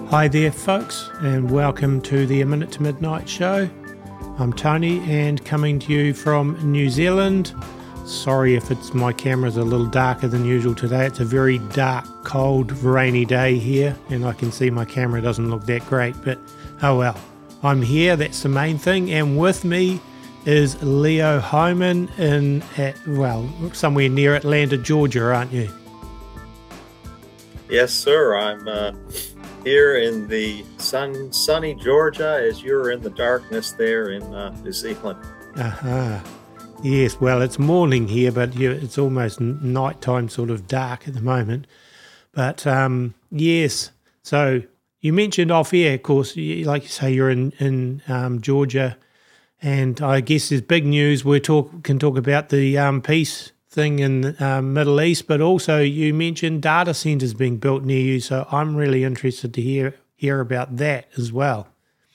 Hi there folks, and welcome to the A Minute to Midnight show. I'm Tony and coming to you from New Zealand. Sorry if my camera's a little darker than usual today. It's a very dark, cold, rainy day here, and I can see my camera doesn't look that great, but oh well. I'm here, that's the main thing, and with me is Leo Homan somewhere near Atlanta, Georgia, aren't you? Yes, sir. I'm here in the sunny Georgia as you're in the darkness there in New Zealand. Yes, well, it's morning here, but it's almost nighttime, sort of dark at the moment. But yes, so you mentioned off air, of course, like you say, you're in Georgia, and I guess there's big news. We can talk about the peace thing in the Middle East, but also you mentioned data centers being built near you, so I'm really interested to hear about that as well.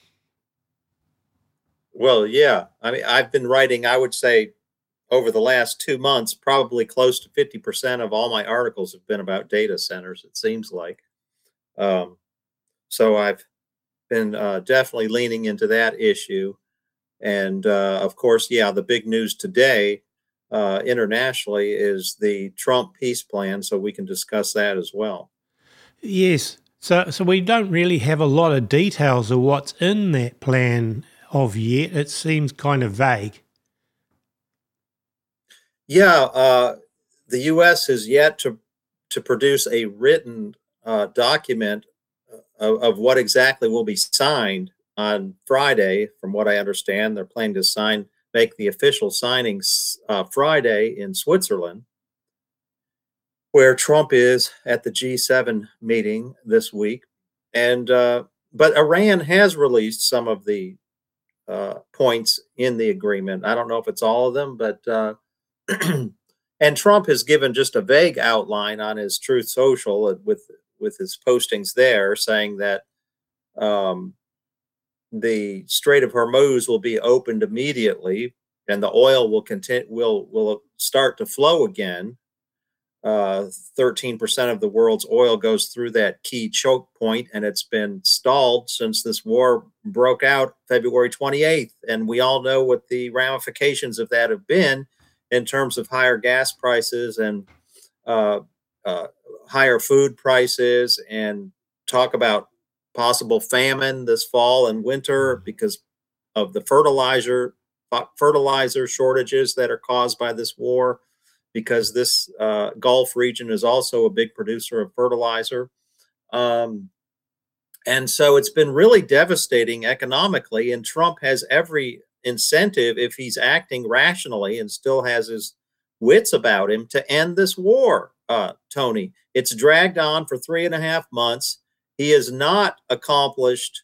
Well, yeah. I mean, I've been writing, I would say, over the last 2 months, probably close to 50% of all my articles have been about data centers, it seems like. So I've been definitely leaning into that issue. And of course, yeah, the big news today internationally is the Trump peace plan, so we can discuss that as well. Yes. So we don't really have a lot of details of what's in that plan of yet. It seems kind of vague. Yeah, the U.S. has yet to produce a written document of what exactly will be signed on Friday. From what I understand, they're planning to make the official signings Friday in Switzerland, where Trump is at the G7 meeting this week. And but Iran has released some of the points in the agreement. I don't know if it's all of them, but and Trump has given just a vague outline on his Truth Social with his postings there, saying that the Strait of Hormuz will be opened immediately, and the oil will start to flow again. 13% of the world's oil goes through that key choke point, and it's been stalled since this war broke out February 28th. And we all know what the ramifications of that have been in terms of higher gas prices and higher food prices, and talk about possible famine this fall and winter because of the fertilizer shortages that are caused by this war, because this Gulf region is also a big producer of fertilizer. And so it's been really devastating economically, and Trump has every incentive, if he's acting rationally and still has his wits about him, to end this war, Tony. It's dragged on for 3.5 months. He has not accomplished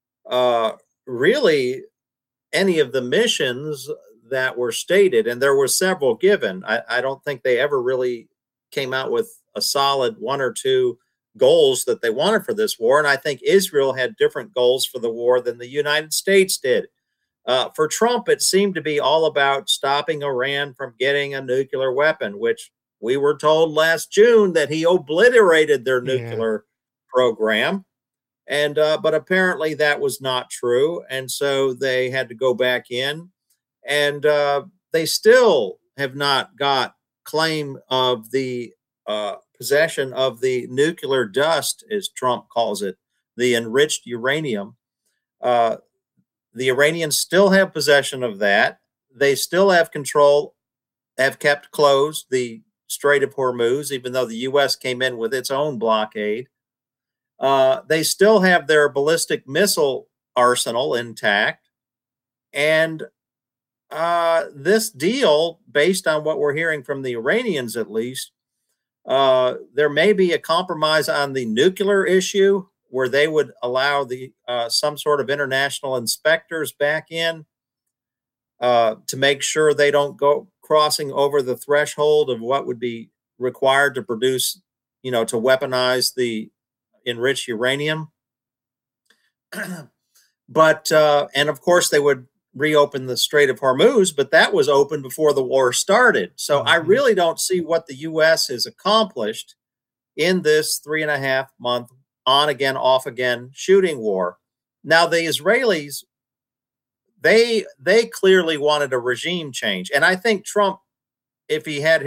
really any of the missions that were stated, and there were several given. I don't think they ever really came out with a solid 1 or 2 goals that they wanted for this war. And I think Israel had different goals for the war than the United States did. For Trump, it seemed to be all about stopping Iran from getting a nuclear weapon, which we were told last June that he obliterated their nuclear program. And but apparently that was not true. And so they had to go back in, and they still have not got claim of the possession of the nuclear dust, as Trump calls it, the enriched uranium. The Iranians still have possession of that. They still have kept closed the Strait of Hormuz, even though the U.S. came in with its own blockade. They still have their ballistic missile arsenal intact. And this deal, based on what we're hearing from the Iranians at least, there may be a compromise on the nuclear issue, where they would allow some sort of international inspectors back in to make sure they don't go crossing over the threshold of what would be required to produce, to weaponize the enriched uranium. But and of course they would reopen the Strait of Hormuz, but that was open before the war started. So I really don't see what the U.S. has accomplished in this 3.5 month on again, off again shooting war. Now, the Israelis, they clearly wanted a regime change. And I think Trump, if he had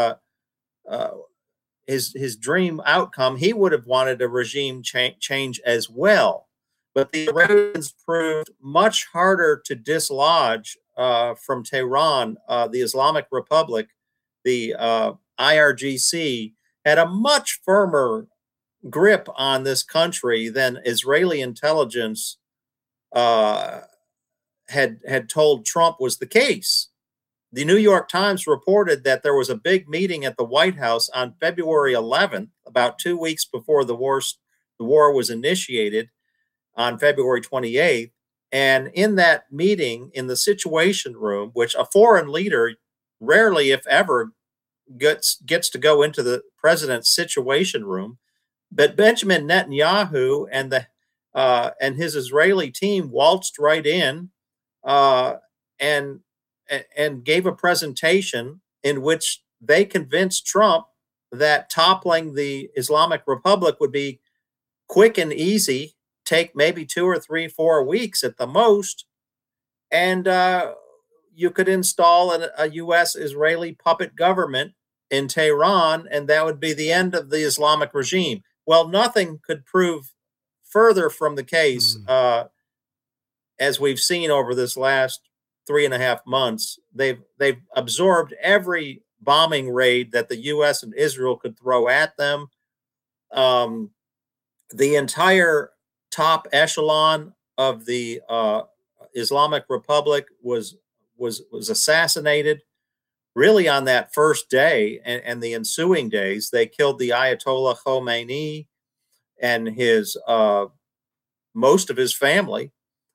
his dream outcome, he would have wanted a regime change as well. But the Iranians proved much harder to dislodge from Tehran. The Islamic Republic, the IRGC, had a much firmer grip on this country than Israeli intelligence had told Trump was the case. The New York Times reported that there was a big meeting at the White House on February 11th, about 2 weeks before the war was initiated on February 28th. And in that meeting, in the Situation Room, which a foreign leader rarely, if ever, gets to go into the president's Situation Room, but Benjamin Netanyahu and his Israeli team waltzed right in and gave a presentation in which they convinced Trump that toppling the Islamic Republic would be quick and easy, take maybe 2 or 3, 4 weeks at the most, and you could install a U.S.-Israeli puppet government in Tehran, and that would be the end of the Islamic regime. Well, nothing could prove further from the case, as we've seen over this last 3.5 months. They've absorbed every bombing raid that the U.S. and Israel could throw at them. The entire top echelon of the Islamic Republic was assassinated really on that first day and the ensuing days. They killed the Ayatollah Khomeini and his most of his family.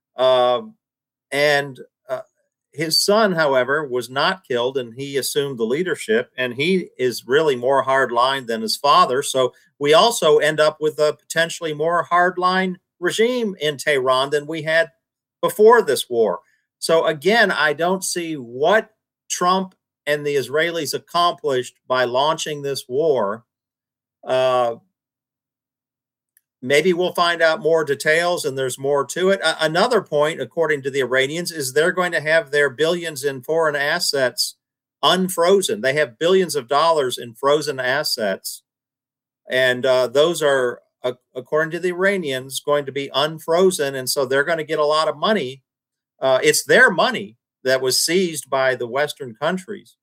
And his son, however, was not killed, and he assumed the leadership, and he is really more hardline than his father. So we also end up with a potentially more hardline regime in Tehran than we had before this war. So again, I don't see what Trump and the Israelis accomplished by launching this war. Maybe we'll find out more details and there's more to it. Another point, according to the Iranians, is they're going to have their billions in foreign assets unfrozen. They have billions of dollars in frozen assets. And those are, according to the Iranians, going to be unfrozen. And so they're going to get a lot of money. It's their money that was seized by the Western countries.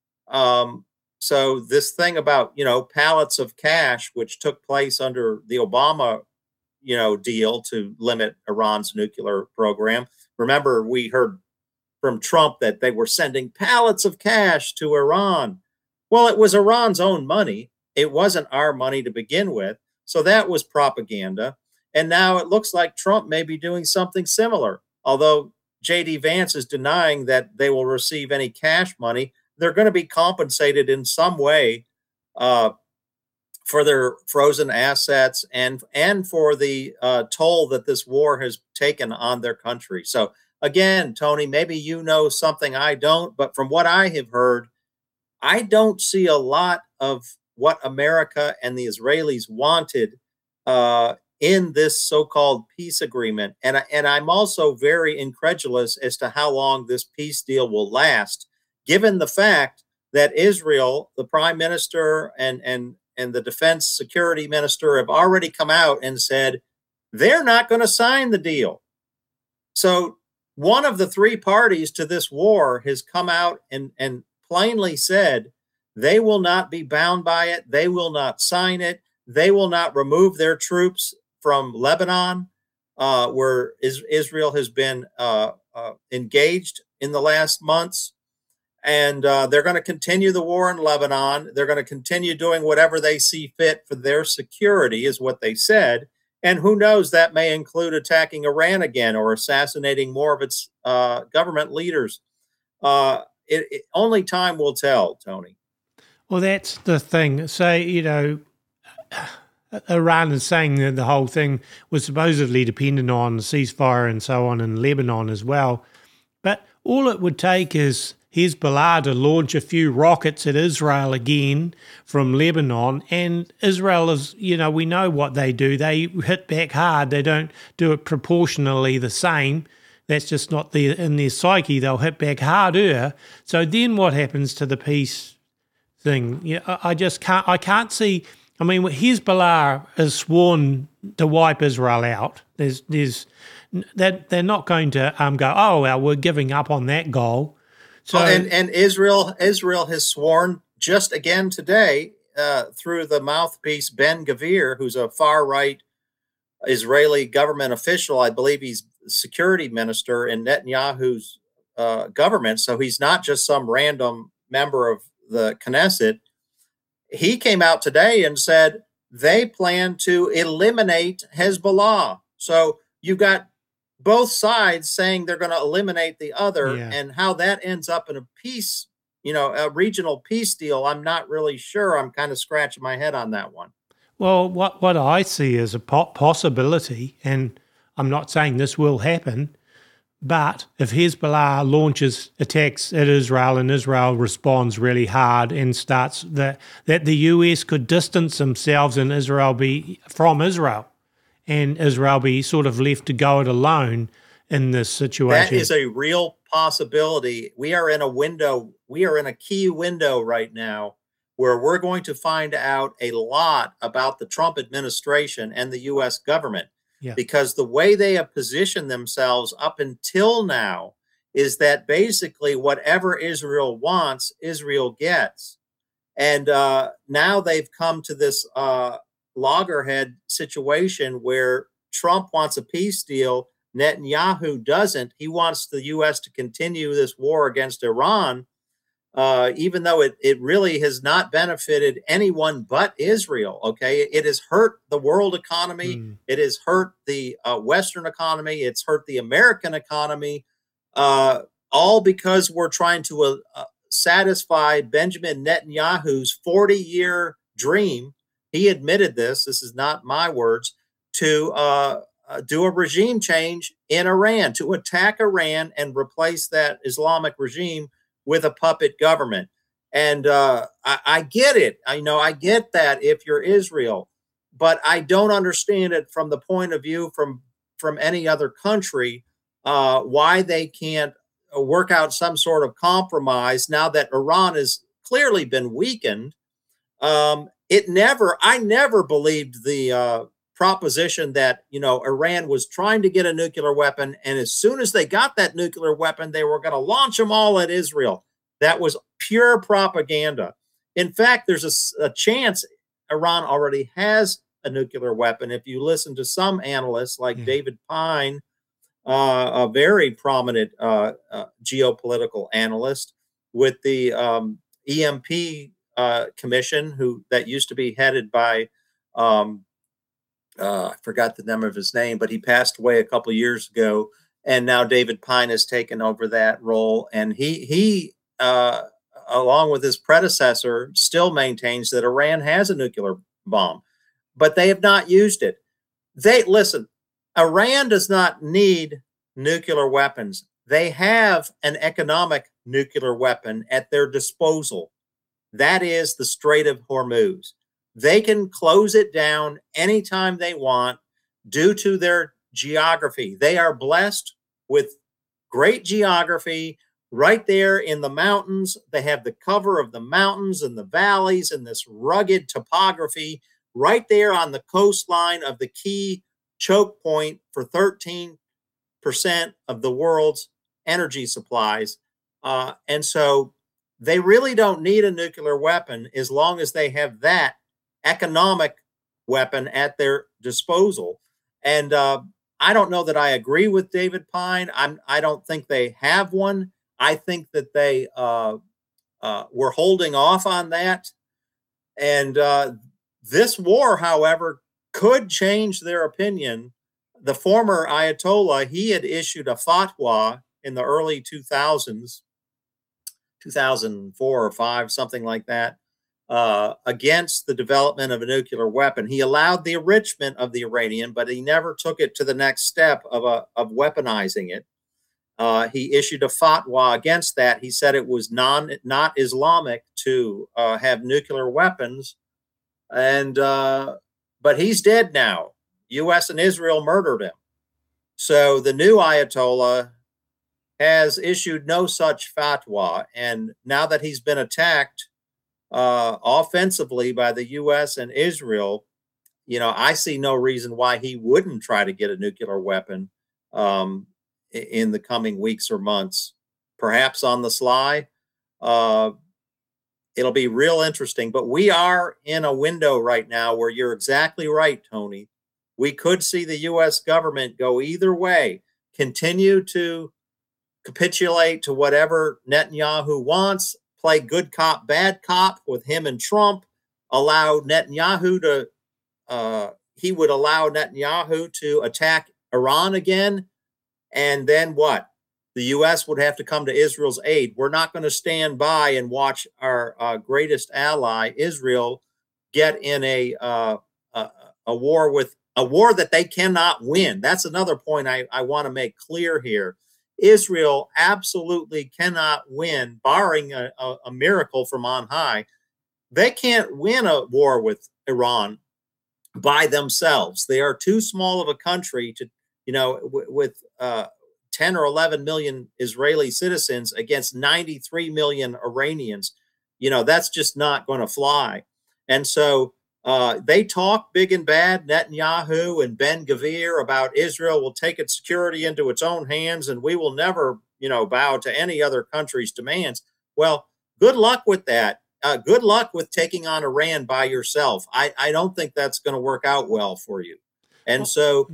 So this thing about, pallets of cash, which took place under the Obama, deal to limit Iran's nuclear program. Remember, we heard from Trump that they were sending pallets of cash to Iran. Well, it was Iran's own money. It wasn't our money to begin with. So that was propaganda. And now it looks like Trump may be doing something similar. Although J.D. Vance is denying that they will receive any cash money, they're going to be compensated in some way for their frozen assets and for the toll that this war has taken on their country. So again, Tony, maybe you know something I don't, but from what I have heard, I don't see a lot of what America and the Israelis wanted in this so-called peace agreement. And I'm also very incredulous as to how long this peace deal will last, given the fact that Israel, the prime minister and the defense security minister have already come out and said they're not going to sign the deal. So one of the three parties to this war has come out and plainly said they will not be bound by it. They will not sign it. They will not remove their troops from Lebanon, where Israel has been engaged in the last months. And they're going to continue the war in Lebanon. They're going to continue doing whatever they see fit for their security, is what they said. And who knows, that may include attacking Iran again or assassinating more of its government leaders. Only time will tell, Tony. Well, that's the thing. Say, Iran is saying that the whole thing was supposedly dependent on the ceasefire and so on in Lebanon as well. But all it would take is Hezbollah to launch a few rockets at Israel again from Lebanon. And Israel is, we know what they do. They hit back hard. They don't do it proportionally the same. That's just not in their psyche. They'll hit back harder. So then what happens to the peace thing? I can't see. I mean, Hezbollah is sworn to wipe Israel out. They're not going to go, oh, well, we're giving up on that goal. So, and Israel has sworn just again today through the mouthpiece Ben-Gvir, who's a far-right Israeli government official. I believe he's security minister in Netanyahu's government. So he's not just some random member of the Knesset. He came out today and said they plan to eliminate Hezbollah. So you've got both sides saying they're going to eliminate the other, and how that ends up in a peace, a regional peace deal, I'm not really sure. I'm kind of scratching my head on that one. Well, what I see as a possibility, and I'm not saying this will happen, but if Hezbollah launches attacks at Israel and Israel responds really hard and starts that the US could distance themselves and from Israel, and Israel be sort of left to go it alone in this situation. That is a real possibility. We are in a window. We are in a key window right now where we're going to find out a lot about the Trump administration and the U.S. government. Yeah. Because the way they have positioned themselves up until now is that basically whatever Israel wants, Israel gets. And now they've come to this loggerhead situation where Trump wants a peace deal. Netanyahu doesn't. He wants the U.S. to continue this war against Iran, even though it really has not benefited anyone but Israel. Okay, it has hurt the world economy. It has hurt the Western economy. It's hurt the American economy, all because we're trying to satisfy Benjamin Netanyahu's 40-year dream. He admitted this. This is not my words. To do a regime change in Iran, to attack Iran and replace that Islamic regime with a puppet government. And I get it. I get that if you're Israel, but I don't understand it from the point of view from any other country, why they can't work out some sort of compromise now that Iran has clearly been weakened. I never believed the proposition that, Iran was trying to get a nuclear weapon, and as soon as they got that nuclear weapon, they were going to launch them all at Israel. That was pure propaganda. In fact, there's a chance Iran already has a nuclear weapon. If you listen to some analysts like David Pine, a very prominent geopolitical analyst with the EMP commission, that used to be headed by I forgot the name of his name, but he passed away a couple of years ago, and now David Pine has taken over that role, and he along with his predecessor, still maintains that Iran has a nuclear bomb, but they have not used it. Iran does not need nuclear weapons. They have an economic nuclear weapon at their disposal. That is the Strait of Hormuz. They can close it down anytime they want due to their geography. They are blessed with great geography right there in the mountains. They have the cover of the mountains and the valleys and this rugged topography right there on the coastline of the key choke point for 13% of the world's energy supplies. And so they really don't need a nuclear weapon as long as they have that economic weapon at their disposal. And I don't know that I agree with David Pine. I don't think they have one. I think that they were holding off on that. And this war, however, could change their opinion. The former Ayatollah, he had issued a fatwa in the early 2000s, 2004 or 5, something like that, against the development of a nuclear weapon. He allowed the enrichment of the uranium, but he never took it to the next step of weaponizing it. He issued a fatwa against that. He said it was not Islamic to have nuclear weapons, and but he's dead now. U.S. and Israel murdered him. So the new Ayatollah has issued no such fatwa, and now that he's been attacked offensively by the U.S. and Israel, I see no reason why he wouldn't try to get a nuclear weapon in the coming weeks or months, perhaps on the sly. It'll be real interesting, but we are in a window right now where you're exactly right, Tony. We could see the U.S. government go either way, continue to capitulate to whatever Netanyahu wants, play good cop, bad cop with him and Trump, allow Netanyahu to, he would allow Netanyahu to attack Iran again. And then what? The U.S. would have to come to Israel's aid. We're not going to stand by and watch our greatest ally, Israel, get in a war that they cannot win. That's another point I want to make clear here. Israel absolutely cannot win, barring a miracle from on high. They can't win a war with Iran by themselves. They are too small of a country to, with 10 or 11 million Israeli citizens against 93 million Iranians. That's just not going to fly. And so they talk big and bad, Netanyahu and Ben-Gvir, about Israel will take its security into its own hands and we will never, bow to any other country's demands. Well, good luck with that. Good luck with taking on Iran by yourself. I don't think that's going to work out well for you. And so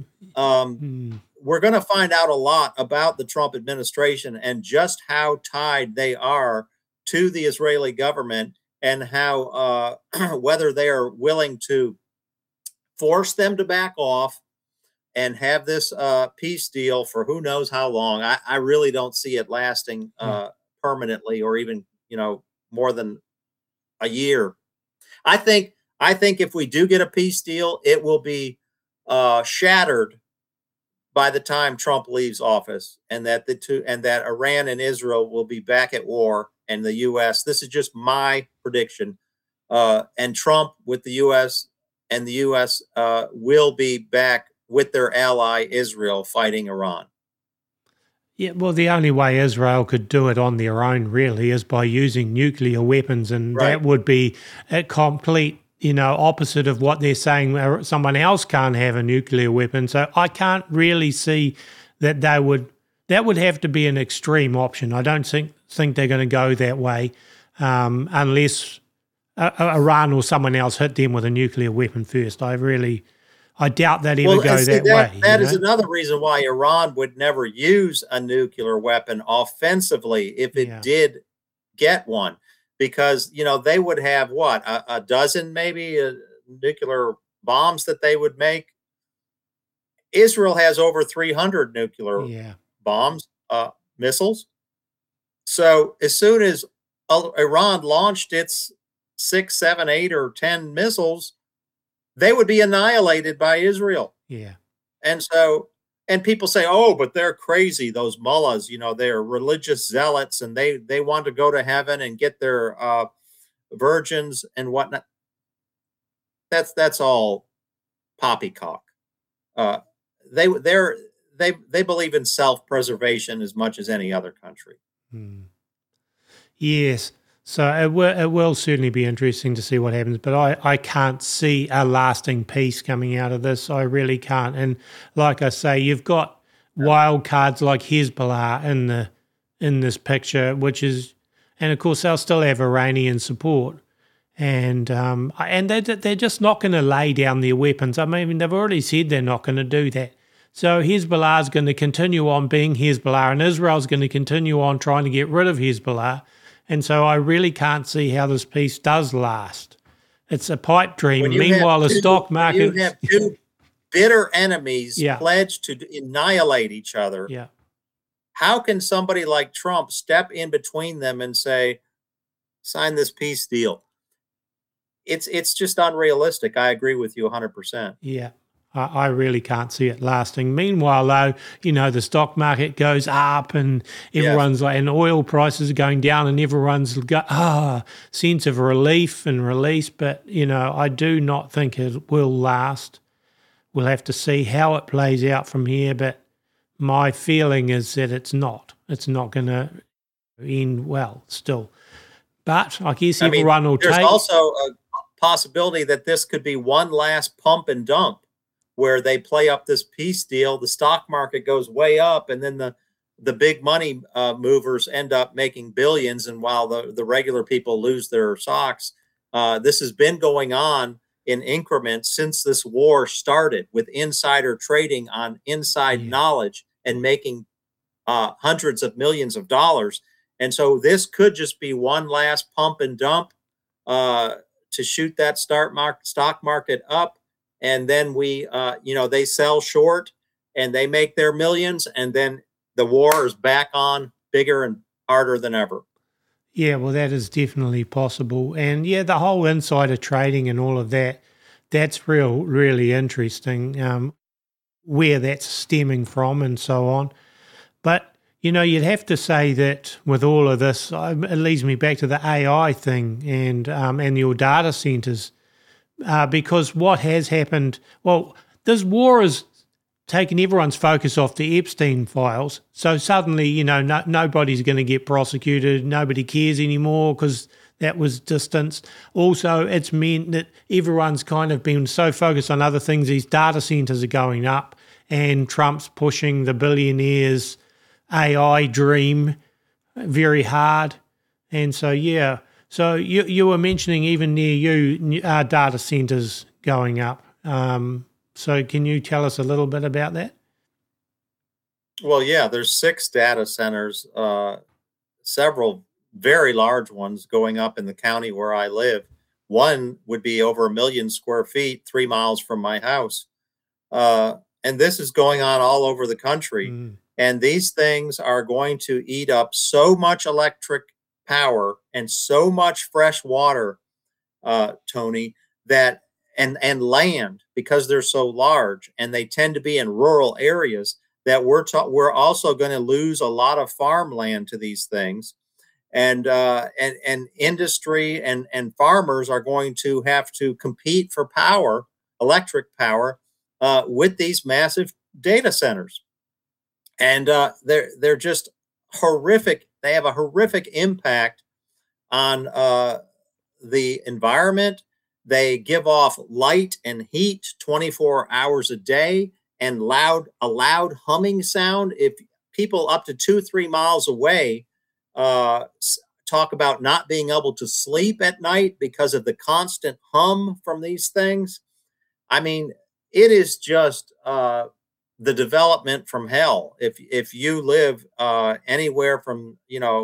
we're going to find out a lot about the Trump administration and just how tied they are to the Israeli government, and how whether they are willing to force them to back off and have this peace deal for who knows how long. I really don't see it lasting permanently, or even more than a year. I think if we do get a peace deal, it will be shattered by the time Trump leaves office, and that Iran and Israel will be back at war, and the U.S. This is just my prediction, and Trump with the U.S. and the U.S. Will be back with their ally Israel fighting Iran. Yeah, well, the only way Israel could do it on their own really is by using nuclear weapons, and that would be a complete opposite of what they're saying. Someone else can't have a nuclear weapon. So I can't really see that that would have to be an extreme option. I don't think they're going to go that way unless Iran or someone else hit them with a nuclear weapon first. I doubt they'd ever go that way. That is another reason why Iran would never use a nuclear weapon offensively if it did get one. Because, they would have a dozen maybe nuclear bombs that they would make. Israel has over 300 nuclear bombs, missiles. So as soon as Iran launched its 6, 7, 8, or 10 missiles, they would be annihilated by Israel. Yeah. And people say, oh, but they're crazy, those mullahs, they're religious zealots and they want to go to heaven and get their virgins and whatnot. That's all poppycock. They believe in self-preservation as much as any other country. Yes. So it will certainly be interesting to see what happens, but I can't see a lasting peace coming out of this. I really can't. And like I say, you've got wild cards like Hezbollah in this picture, and of course they'll still have Iranian support, and they're just not going to lay down their weapons. I mean, they've already said they're not going to do that. So Hezbollah is going to continue on being Hezbollah, and Israel's going to continue on trying to get rid of Hezbollah. And so I really can't see how this peace does last. It's a pipe dream. Meanwhile, the stock market... You have two bitter enemies pledged to annihilate each other. Yeah. How can somebody like Trump step in between them and say, sign this peace deal? It's just unrealistic. I agree with you 100%. Yeah, I really can't see it lasting. Meanwhile, though, the stock market goes up and everyone's like, and oil prices are going down and everyone's got sense of relief and release. But, I do not think it will last. We'll have to see how it plays out from here. But my feeling is that it's not. It's not going to end well still. But I guess everyone will take... There's also a possibility that this could be one last pump and dump where they play up this peace deal, the stock market goes way up, and then the big money movers end up making billions, and while the regular people lose their socks. This has been going on in increments since this war started, with insider trading on inside knowledge and making hundreds of millions of dollars. And so this could just be one last pump and dump to shoot that stock market up. And then they sell short and they make their millions. And then the war is back on, bigger and harder than ever. Yeah, well, that is definitely possible. And the whole insider trading and all of that, that's really interesting, where that's stemming from and so on. But, you'd have to say that with all of this, it leads me back to the AI thing and your data centers, because what has happened, this war has taken everyone's focus off the Epstein files. So suddenly, nobody's going to get prosecuted. Nobody cares anymore because that was distanced. Also, it's meant that everyone's kind of been so focused on other things. These data centers are going up and Trump's pushing the billionaires' AI dream very hard. And so, so you were mentioning even near you data centers going up. So can you tell us a little bit about that? Well, there's 6 data centers, several very large ones going up in the county where I live. One would be over 1 million square feet, 3 miles from my house. And this is going on all over the country. And these things are going to eat up so much electric power and so much fresh water, Tony, that and land, because they're so large and they tend to be in rural areas, that we're also going to lose a lot of farmland to these things. And industry and farmers are going to have to compete for power, electric power, with these massive data centers. And they're just horrific. They have a horrific impact on the environment. They give off light and heat 24 hours a day, and a loud humming sound. If people up to 2-3 miles away talk about not being able to sleep at night because of the constant hum from these things, I mean, it is just the development from hell. If you live anywhere from,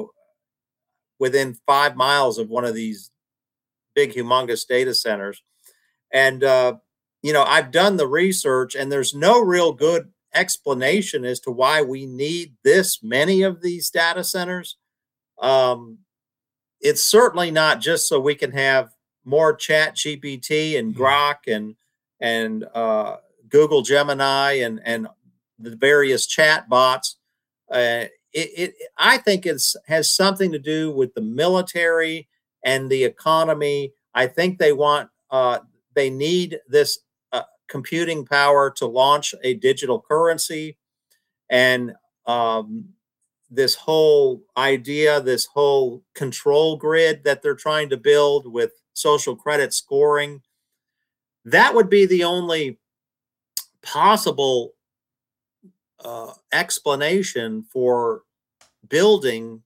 within 5 miles of one of these big, humongous data centers. And, I've done the research, and there's no real good explanation as to why we need this many of these data centers. It's certainly not just so we can have more Chat GPT and Grok and Google Gemini and the various chat bots. I think has something to do with the military and the economy. I think they need this computing power to launch a digital currency, and this whole idea, this whole control grid that they're trying to build with social credit scoring. That would be the only possible explanation for building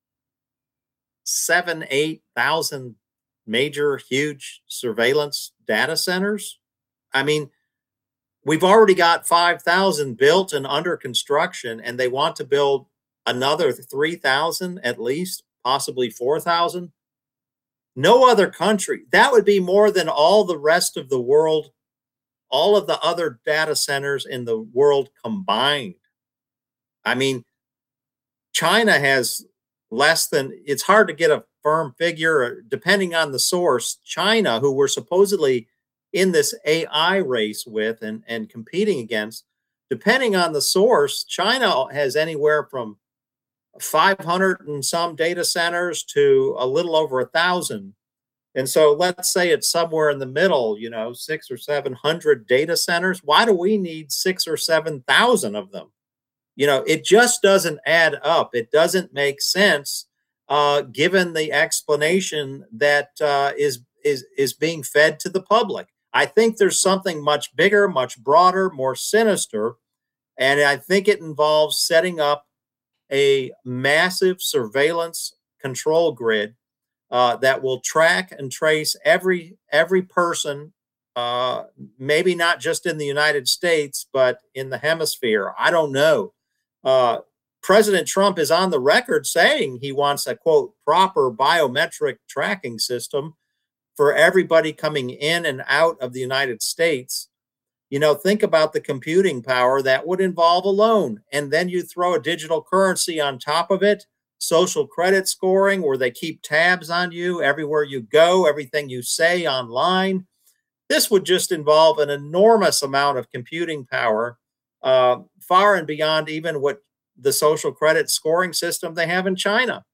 7,000-8,000 major, huge surveillance data centers. I mean, we've already got 5,000 built and under construction, and they want to build another 3,000 at least, possibly 4,000. No other country. That would be more than all the rest of the world, all of the other data centers in the world combined. I mean, China has less than, it's hard to get a firm figure, depending on the source. China, who were supposedly in this AI race with and competing against. Depending on the source, China has anywhere from 500 and some data centers to a little over 1,000. And so let's say it's somewhere in the middle, 600 or 700 data centers. Why do we need 6 or 7,000 of them? It just doesn't add up. It doesn't make sense, given the explanation that is being fed to the public. I think there's something much bigger, much broader, more sinister, and I think it involves setting up a massive surveillance control grid that will track and trace every person, maybe not just in the United States, but in the hemisphere. I don't know. President Trump is on the record saying he wants a, quote, proper biometric tracking system for everybody coming in and out of the United States. Think about the computing power that would involve alone. And then you throw a digital currency on top of it, social credit scoring, where they keep tabs on you everywhere you go, everything you say online. This would just involve an enormous amount of computing power, far and beyond even what the social credit scoring system they have in China.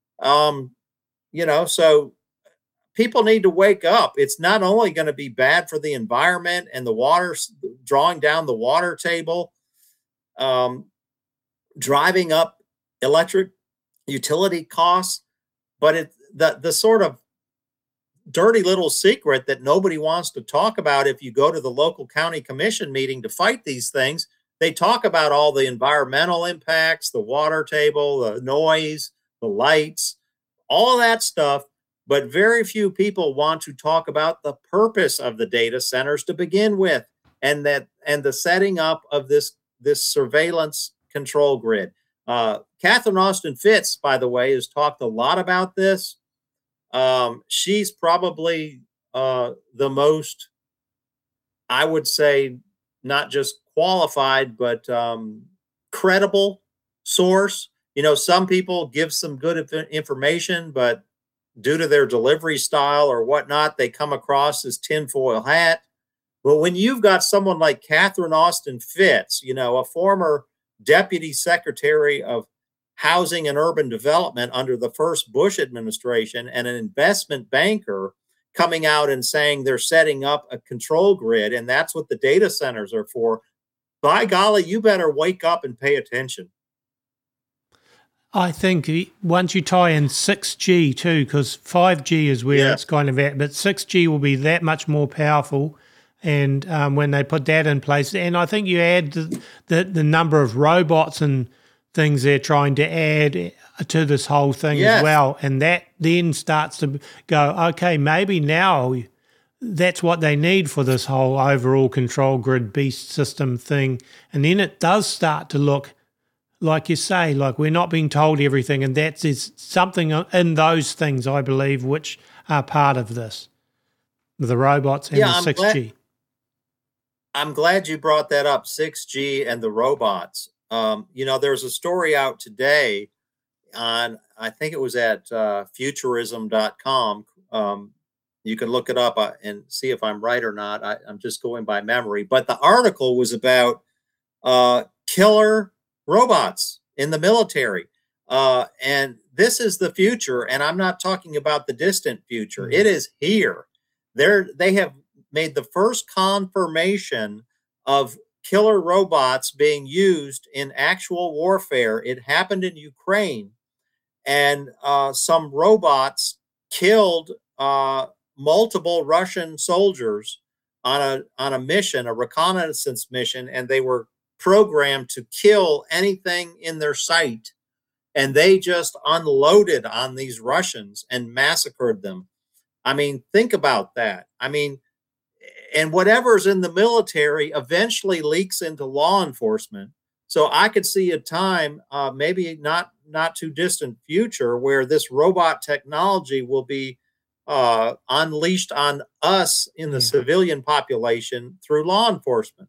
So people need to wake up. It's not only going to be bad for the environment and the water, drawing down the water table, driving up electric utility costs, but the sort of dirty little secret that nobody wants to talk about. If you go to the local county commission meeting to fight these things, they talk about all the environmental impacts, the water table, the noise, the lights, all that stuff. But very few people want to talk about the purpose of the data centers to begin with, and the setting up of this surveillance control grid. Catherine Austin Fitts, by the way, has talked a lot about this. She's probably the most, I would say, not just qualified, but credible source. Some people give some good information, but due to their delivery style or whatnot, they come across as tinfoil hat. But when you've got someone like Catherine Austin Fitts, a former deputy secretary of housing and urban development under the first Bush administration, and an investment banker coming out and saying they're setting up a control grid, and that's what the data centers are for, by golly, you better wake up and pay attention. I think once you tie in 6G too, because 5G is where it's kind of at, but 6G will be that much more powerful. And when they put that in place, and I think you add the number of robots and things they're trying to add to this whole thing as well, and that then starts to go, okay, maybe now that's what they need for this whole overall control grid beast system thing. And then it does start to look, like you say, like we're not being told everything, and that is something in those things, I believe, which are part of this, the robots and the 6G. I'm glad you brought that up, 6G and the robots. There's a story out today on, I think it was at futurism.com. You can look it up and see if I'm right or not. I'm just going by memory. But the article was about killer robots in the military. And this is the future. And I'm not talking about the distant future. It is here. They have made the first confirmation of killer robots being used in actual warfare. It happened in Ukraine. And some robots killed multiple Russian soldiers on a mission, a reconnaissance mission, and they were programmed to kill anything in their sight. And they just unloaded on these Russians and massacred them. I mean, think about that. I mean, and whatever's in the military eventually leaks into law enforcement. So I could see a time, maybe not too distant future, where this robot technology will be unleashed on us in the civilian population through law enforcement.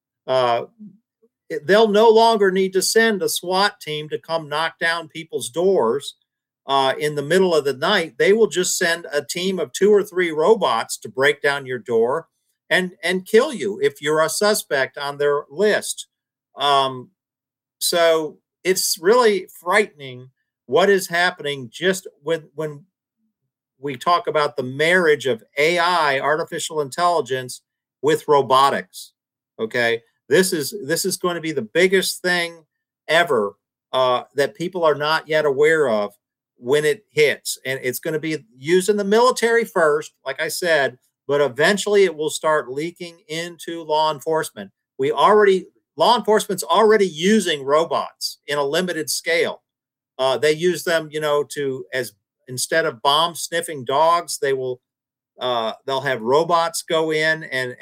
They'll no longer need to send a SWAT team to come knock down people's doors in the middle of the night. They will just send a team of 2 or 3 robots to break down your door, and kill you if you're a suspect on their list. So it's really frightening what is happening just when we talk about the marriage of AI, artificial intelligence, with robotics. Okay, this is going to be the biggest thing ever that people are not yet aware of when it hits, and it's going to be used in the military first, like I said, but eventually it will start leaking into law enforcement. We already Law enforcement's already using robots in a limited scale. They use them, to as instead of bomb sniffing dogs, they'll have robots go in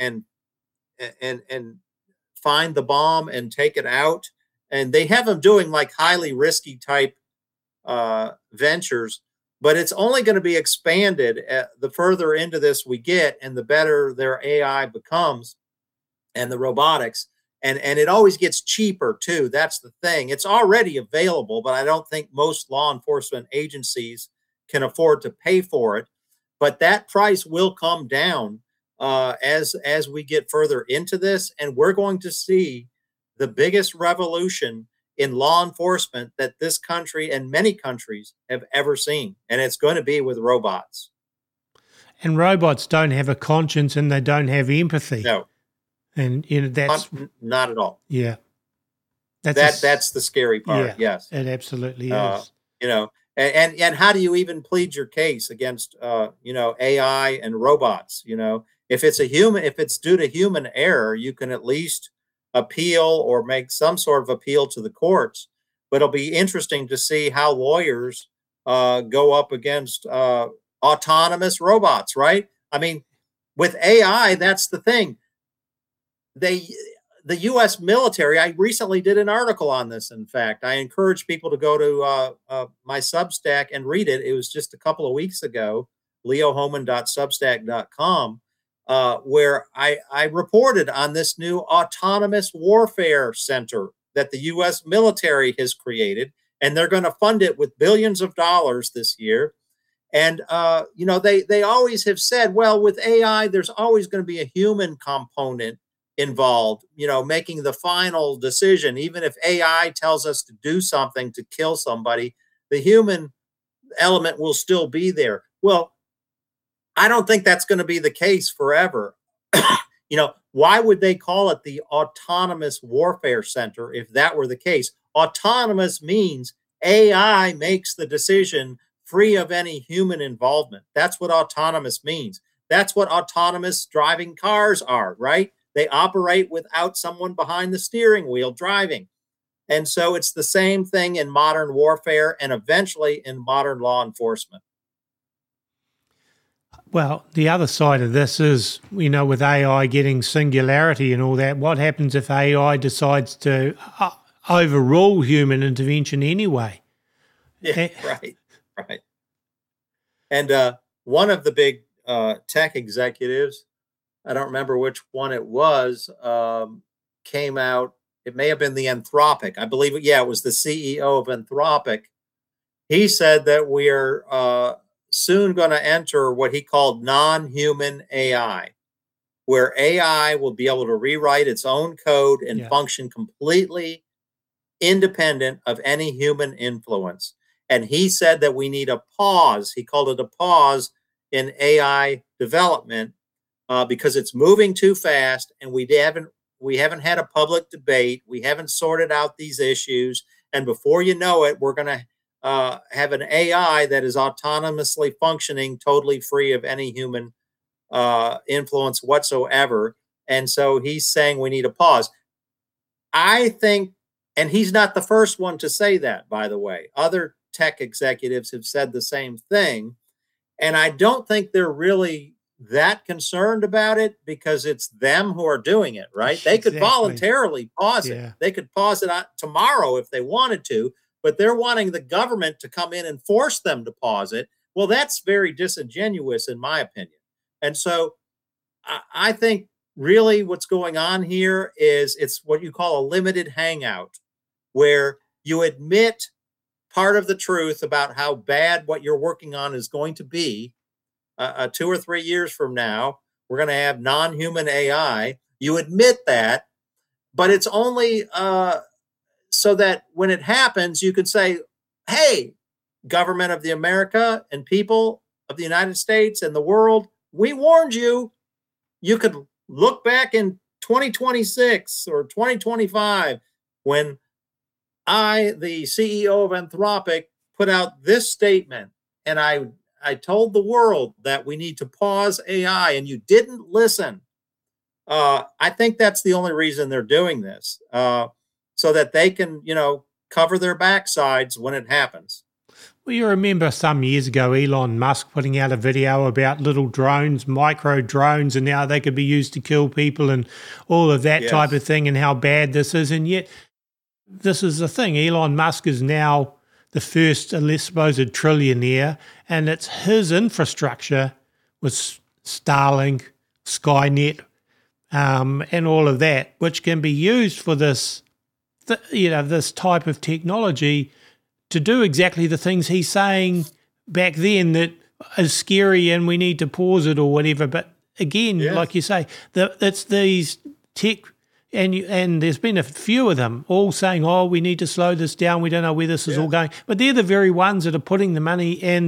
and find the bomb and take it out. And they have them doing like highly risky type ventures, but it's only going to be expanded the further into this we get, and the better their AI becomes and the robotics. And it always gets cheaper too. That's the thing. It's already available, but I don't think most law enforcement agencies can afford to pay for it. But that price will come down as we get further into this, and we're going to see the biggest revolution in law enforcement that this country and many countries have ever seen, and it's going to be with robots. And robots don't have a conscience, and they don't have empathy. No. And that's not at all. Yeah, that's the scary part. Yeah, yes, it absolutely is. And how do you even plead your case against AI and robots? If it's if it's due to human error, you can at least appeal or make some sort of appeal to the courts. But it'll be interesting to see how lawyers go up against autonomous robots. Right? I mean, with AI, that's the thing. The U.S. military, I recently did an article on this. In fact, I encourage people to go to my Substack and read it. It was just a couple of weeks ago, leohoman.substack.com, where I reported on this new autonomous warfare center that the U.S. military has created, and they're going to fund it with billions of dollars this year. And, they always have said, well, with AI, there's always going to be a human component involved, making the final decision. Even if AI tells us to do something to kill somebody, the human element will still be there. Well, I don't think that's going to be the case forever. Why would they call it the Autonomous Warfare Center if that were the case? Autonomous means AI makes the decision free of any human involvement. That's what autonomous means. That's what autonomous driving cars are, right? They operate without someone behind the steering wheel driving. And so it's the same thing in modern warfare and eventually in modern law enforcement. Well, the other side of this is, with AI getting singularity and all that, what happens if AI decides to overrule human intervention anyway? Yeah, right. And one of the big tech executives, I don't remember which one it was, came out. It may have been the Anthropic. I believe it was the CEO of Anthropic. He said that we are soon going to enter what he called non-human AI, where AI will be able to rewrite its own code and function completely independent of any human influence. And he said that we need a pause. He called it a pause in AI development because it's moving too fast, and we haven't had a public debate. We haven't sorted out these issues, and before you know it, we're going to have an AI that is autonomously functioning, totally free of any human influence whatsoever. And so he's saying we need a pause. I think, and he's not the first one to say that, by the way. Other tech executives have said the same thing. And I don't think they're really that concerned about it because it's them who are doing it, right? They could voluntarily pause it. They could pause it tomorrow if they wanted to, but they're wanting the government to come in and force them to pause it. Well, that's very disingenuous in my opinion. And so I think really what's going on here is it's what you call a limited hangout, where you admit part of the truth about how bad what you're working on is going to be 2 or 3 years from now, We're going to have non-human AI. You admit that, but it's only so that when it happens, you can say, hey, government of the America and people of the United States and the world, we warned you. You could look back in 2026 or 2025 when I, the CEO of Anthropic, put out this statement, and I told the world that we need to pause AI, and you didn't listen. I think that's the only reason they're doing this, so that they can, cover their backsides when it happens. Well, you remember some years ago, Elon Musk putting out a video about little drones, micro drones, and how they could be used to kill people and all of that type of thing, and how bad this is. And yet, this is the thing. Elon Musk is now the first supposed trillionaire, and it's his infrastructure with Starlink, Skynet, and all of that, which can be used for this, this type of technology to do exactly the things he's saying back then that is scary and we need to pause it or whatever. But again, like you say, it's these tech, and there's been a few of them all saying, oh, we need to slow this down. We don't know where this is all going. But they're the very ones that are putting the money and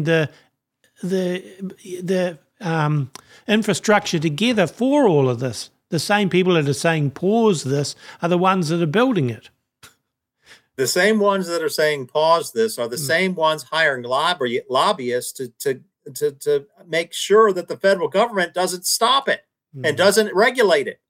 the infrastructure together for all of this. The same people that are saying pause this are the ones that are building it. The same ones that are saying pause this are the same ones hiring lobbyists to make sure that the federal government doesn't stop it and doesn't regulate it.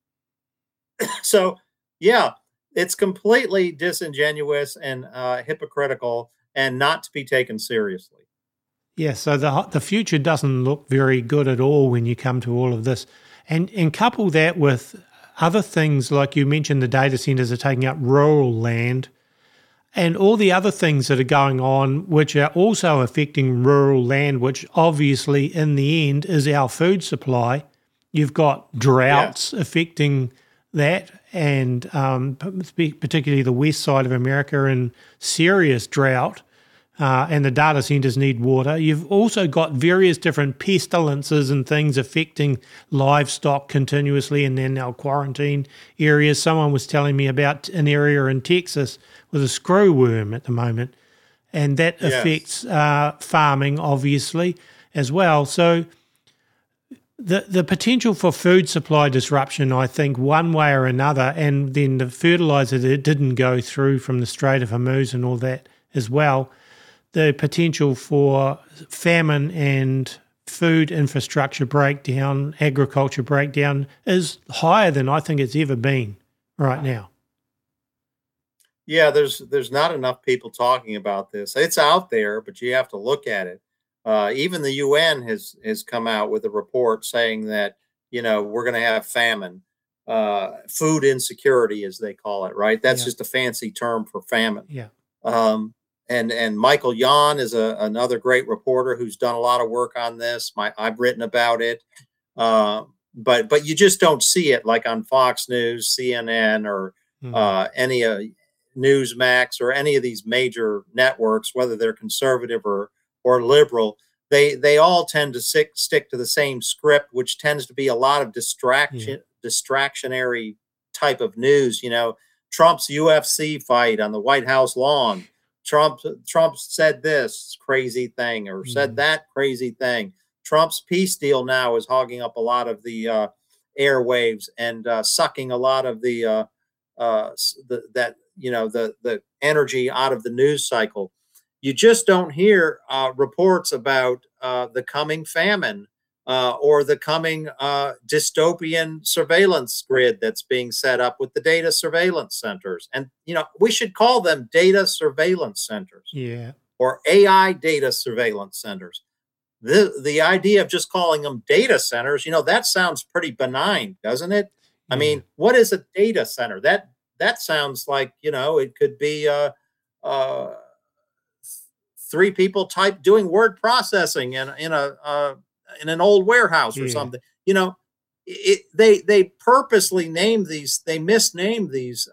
So, yeah, it's completely disingenuous and hypocritical and not to be taken seriously. Yeah, so the future doesn't look very good at all when you come to all of this. And couple that with other things, like you mentioned, the data centers are taking up rural land, and all the other things that are going on, which are also affecting rural land, which obviously in the end is our food supply. You've got droughts affecting that, and particularly the west side of America in serious drought, and the data centers need water. You've also got various different pestilences and things affecting livestock continuously, and then our quarantine areas. Someone was telling me about an area in Texas with a screwworm at the moment, and that affects farming, obviously, as well. So the potential for food supply disruption, I think, one way or another, and then the fertilizer that didn't go through from the Strait of Hormuz and all that as well, the potential for famine and food infrastructure breakdown, agriculture breakdown is higher than I think it's ever been right now. Yeah, there's not enough people talking about this. It's out there, but you have to look at it. Even the UN has come out with a report saying that, we're going to have famine, food insecurity, as they call it, right? That's just a fancy term for famine. Yeah. And Michael Yon is another great reporter who's done a lot of work on this. I've written about it, but you just don't see it like on Fox News, CNN, or any Newsmax or any of these major networks, whether they're conservative or liberal. They all tend to stick to the same script, which tends to be a lot of distractionary type of news. Trump's UFC fight on the White House lawn. Trump said this crazy thing or said that crazy thing. Trump's peace deal now is hogging up a lot of the airwaves and sucking a lot of the energy out of the news cycle. You just don't hear reports about the coming famine or the coming dystopian surveillance grid that's being set up with the data surveillance centers. And, we should call them data surveillance centers or AI data surveillance centers. The idea of just calling them data centers, that sounds pretty benign, doesn't it? I mean, what is a data center? That sounds like, it could be 3 people doing word processing in an old warehouse or something. They purposely named these. They misnamed these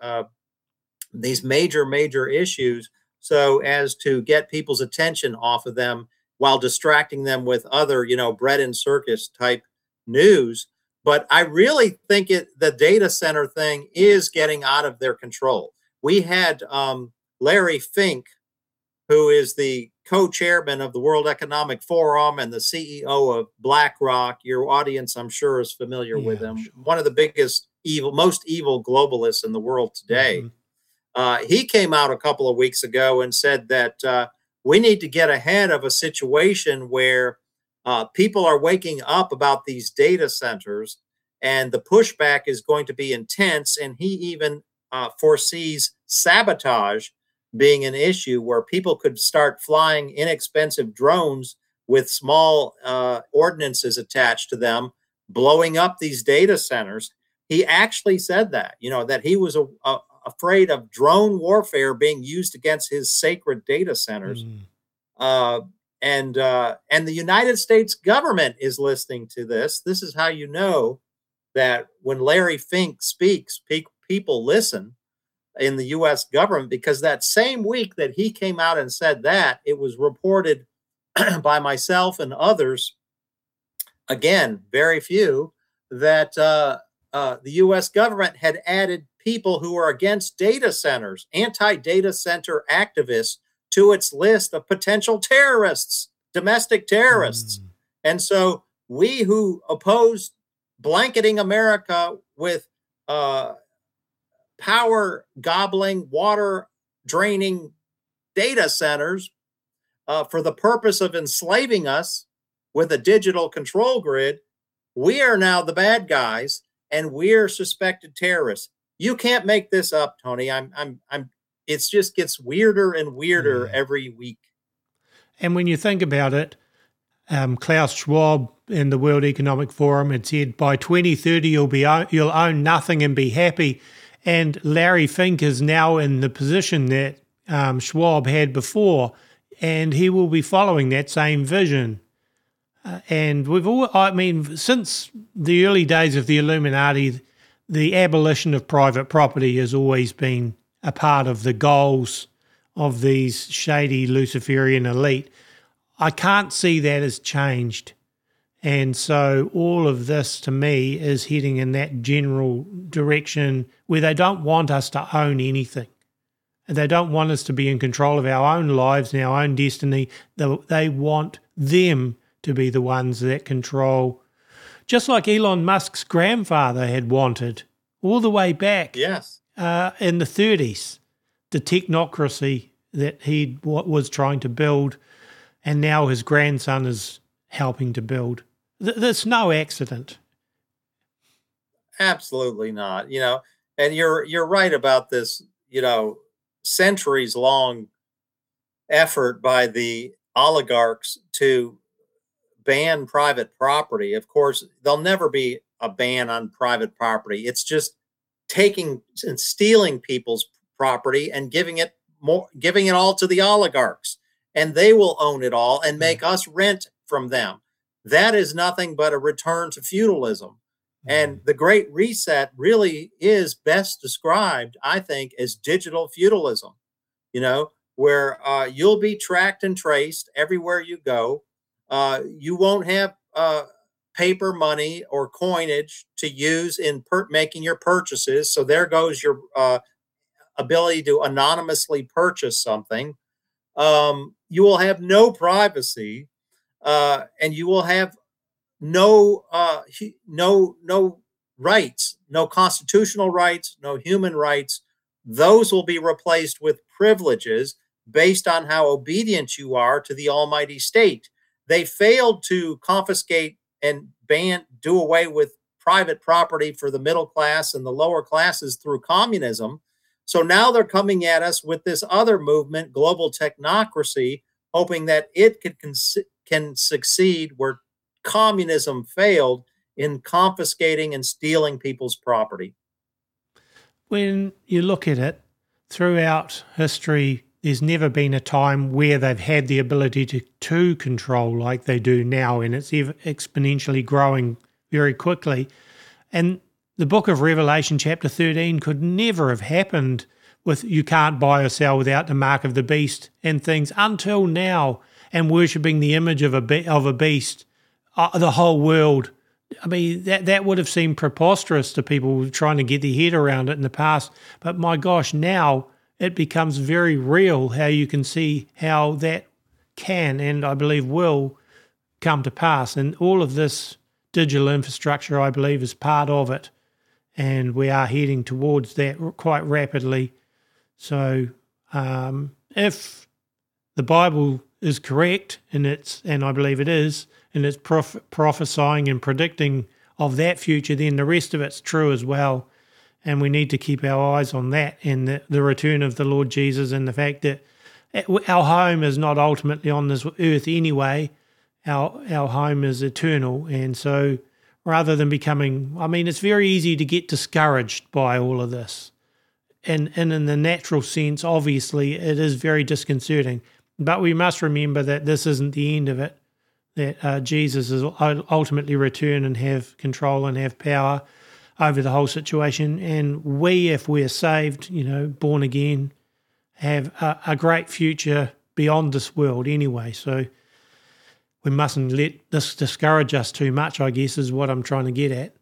major issues so as to get people's attention off of them while distracting them with other, bread and circus type news. But I really think the data center thing is getting out of their control. We had Larry Fink, who is the co-chairman of the World Economic Forum and the CEO of BlackRock. Your audience, I'm sure, is familiar with him. Sure. One of the biggest most evil globalists in the world today. He came out a couple of weeks ago and said that we need to get ahead of a situation where people are waking up about these data centers, and the pushback is going to be intense. And he even foresees sabotage being an issue, where people could start flying inexpensive drones with small ordinances attached to them, blowing up these data centers. He actually said that, that he was afraid of drone warfare being used against his sacred data centers. And the United States government is listening to this. This is how you know that when Larry Fink speaks, people listen in the U.S. government, because that same week that he came out and said that, it was reported by myself and others, again, very few, that the U.S. government had added people who are against data centers, anti-data center activists, to its list of potential terrorists, domestic terrorists. And so we who oppose blanketing America with power gobbling, water draining data centers for the purpose of enslaving us with a digital control grid, we are now the bad guys, and we're suspected terrorists. You can't make this up, Tony. It just gets weirder and weirder every week. And when you think about it, Klaus Schwab in the World Economic Forum had said by 2030 you'll own nothing and be happy. And Larry Fink is now in the position that Schwab had before, and he will be following that same vision. And since the early days of the Illuminati, the abolition of private property has always been a part of the goals of these shady Luciferian elite. I can't see that has changed. And so all of this, to me, is heading in that general direction where they don't want us to own anything. They don't want us to be in control of our own lives and our own destiny. They want them to be the ones that control, just like Elon Musk's grandfather had wanted all the way back in the 30s, the technocracy that he was trying to build, and now his grandson is helping to build. There's no accident. Absolutely not. And you're right about this, centuries long effort by the oligarchs to ban private property. Of course, there'll never be a ban on private property. It's just taking and stealing people's property and giving it all to the oligarchs, and they will own it all and make us rent from them. That is nothing but a return to feudalism. And the Great Reset really is best described, I think, as digital feudalism, where you'll be tracked and traced everywhere you go. You won't have paper money or coinage to use in making your purchases. So there goes your ability to anonymously purchase something. You will have no privacy. And you will have no rights, no constitutional rights, no human rights. Those will be replaced with privileges based on how obedient you are to the almighty state. They failed to confiscate and do away with private property for the middle class and the lower classes through communism. So now they're coming at us with this other movement, global technocracy, hoping that it can succeed where communism failed in confiscating and stealing people's property. When you look at it, throughout history, there's never been a time where they've had the ability to control like they do now, and it's exponentially growing very quickly. And the book of Revelation chapter 13 could never have happened with you can't buy or sell without the mark of the beast and things until now, and worshipping the image of a beast. The whole world I mean, that would have seemed preposterous to people trying to get their head around it in the past. But my gosh, now it becomes very real how you can see how that can, and I believe will, come to pass. And all of this digital infrastructure, I believe, is part of it. And we are heading towards that quite rapidly. So if the Bible is correct, and I believe it is, and it's prophesying and predicting of that future, then the rest of it's true as well. And we need to keep our eyes on that and the return of the Lord Jesus, and the fact that our home is not ultimately on this earth anyway. Our home is eternal. And so rather than becoming, I mean, it's very easy to get discouraged by all of this. And in the natural sense, obviously, it is very disconcerting. But we must remember that this isn't the end of it, that Jesus will ultimately return and have control and have power over the whole situation. And we, if we're saved, born again, have a great future beyond this world anyway. So we mustn't let this discourage us too much, I guess, is what I'm trying to get at.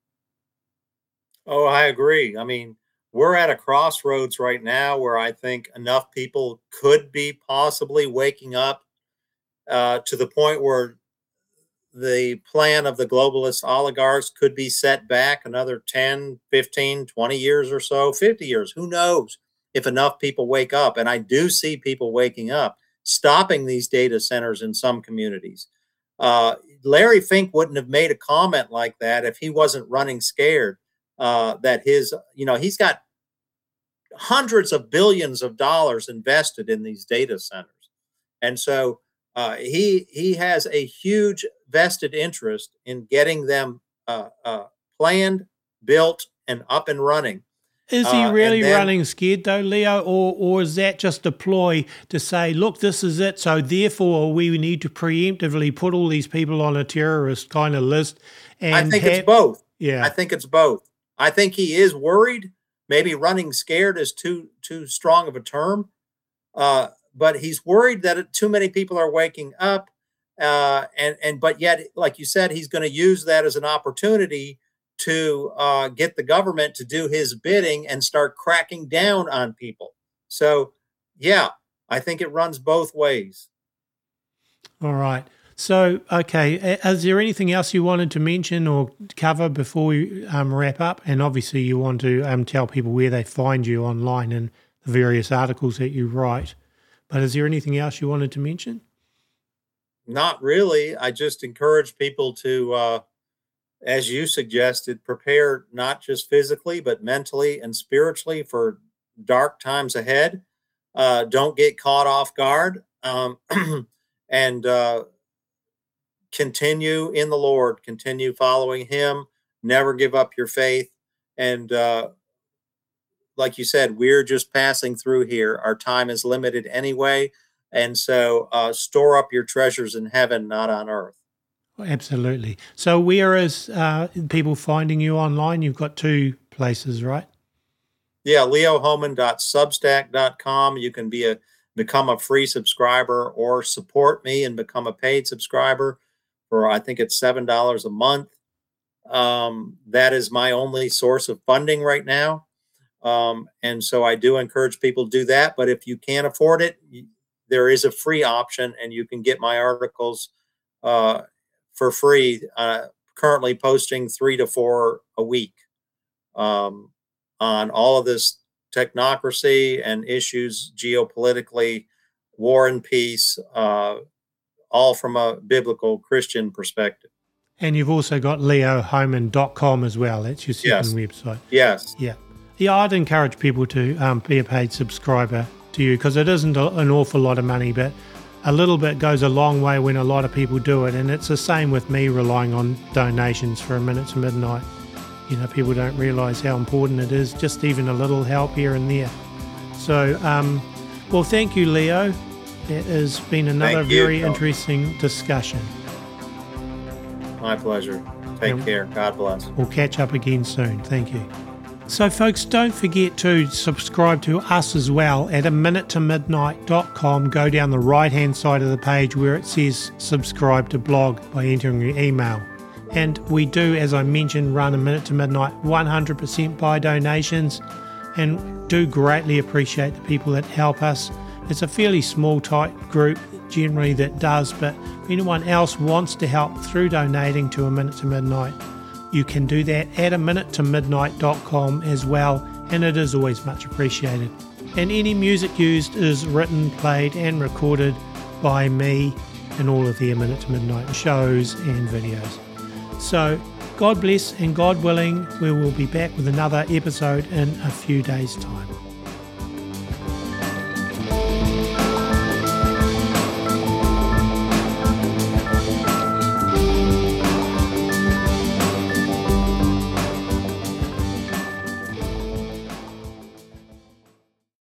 Oh, I agree. I mean, we're at a crossroads right now where I think enough people could be possibly waking up to the point where the plan of the globalist oligarchs could be set back another 10, 15, 20 years or so, 50 years. Who knows if enough people wake up? And I do see people waking up, stopping these data centers in some communities. Larry Fink wouldn't have made a comment like that if he wasn't running scared that he's got hundreds of billions of dollars invested in these data centers. And so he has a huge vested interest in getting them planned, built, and up and running. Is he really running scared though, Leo, or is that just a ploy to say, look, this is it, so therefore we need to preemptively put all these people on a terrorist kind of list? And I think it's both. Yeah, I think it's both. I think he is worried. Maybe running scared is too strong of a term, but he's worried that too many people are waking up, but yet, like you said, he's going to use that as an opportunity to get the government to do his bidding and start cracking down on people. So, yeah, I think it runs both ways. All right. So, okay, is there anything else you wanted to mention or cover before we wrap up? And obviously you want to tell people where they find you online and the various articles that you write. But is there anything else you wanted to mention? Not really. I just encourage people to, as you suggested, prepare not just physically, but mentally and spiritually for dark times ahead. Don't get caught off guard, and continue in the Lord, continue following him, never give up your faith. And like you said, we're just passing through here. Our time is limited anyway. And so store up your treasures in heaven, not on earth. Absolutely. So where is people finding you online? You've got two places, right? Yeah, leohoman.substack.com. You can become a free subscriber or support me and become a paid subscriber for, I think it's $7 a month. That is my only source of funding right now. And so I do encourage people to do that. But if you can't afford it, there is a free option, and you can get my articles for free, currently posting 3 to 4 a week on all of this technocracy and issues geopolitically, war and peace, all from a biblical Christian perspective. And you've also got leohoman.com as well. That's your second website. Yes. Yeah. Yeah, I'd encourage people to be a paid subscriber to you, because it isn't an awful lot of money, but a little bit goes a long way when a lot of people do it. And it's the same with me relying on donations for a minute to midnight. People don't realise how important it is, just even a little help here and there. So, well, thank you, Leo. It has been another very interesting discussion. My pleasure. Take care. God bless. We'll catch up again soon. Thank you. So, folks, don't forget to subscribe to us as well at aminutetomidnight.com. Go down the right-hand side of the page where it says subscribe to blog by entering your email. And we do, as I mentioned, run A Minute to Midnight 100% by donations, and do greatly appreciate the people that help us. It's a fairly small, tight group generally that does, but if anyone else wants to help through donating to A Minute to Midnight, you can do that at aminutetomidnight.com as well, and it is always much appreciated. And any music used is written, played and recorded by me in all of the A Minute to Midnight shows and videos. So God bless, and God willing, we will be back with another episode in a few days' time.